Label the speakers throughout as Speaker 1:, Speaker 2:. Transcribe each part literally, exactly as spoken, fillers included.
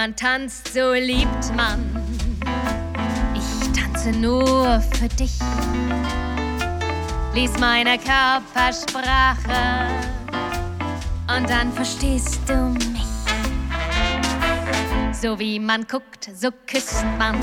Speaker 1: man tanzt, so liebt man. Ich tanze nur für dich. Lies meine Körpersprache und dann verstehst du mich. So wie man guckt, so küsst man.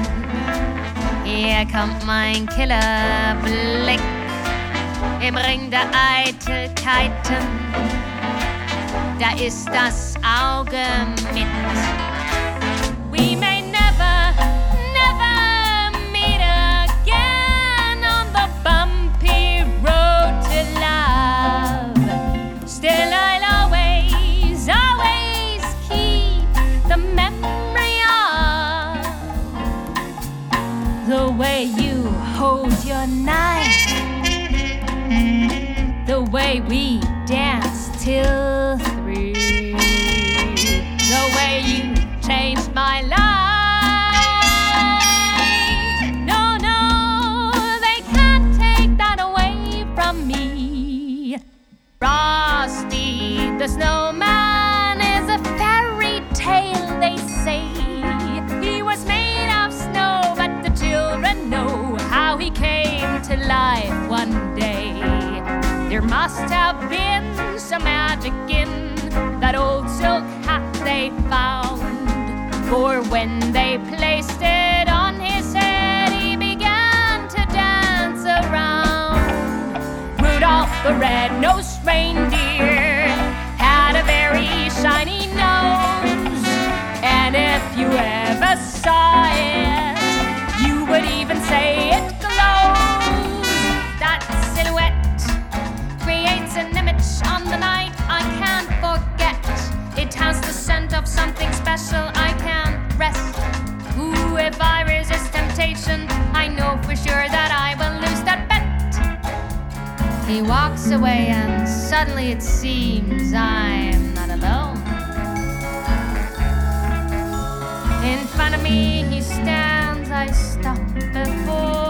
Speaker 1: Hier kommt mein Killerblick im Ring der Eitelkeiten. Da ist das Auge mit. We may never, never meet again on the bumpy road to love. Still I'll always, always keep the memory of the way you hold your knife, the way we dance till three, the way you changed my life. No, no, they can't take that away from me. Frosty the Snowman is a fairy tale, they say. He was made of snow, but the children know how he came to life one day. There must have been some magic in that old silk hat they found, for when they placed it on his head, he began to dance around. Rudolph the red-nosed reindeer had a very shiny nose, and if you ever saw it, you would even say it glows. That silhouette creates an image on the night I can't forget. It has the scent of something special, I can't rest. Ooh, if I resist temptation, I know for sure that I will lose that bet. He walks away and suddenly it seems I'm not alone. In front of me he stands, I stop before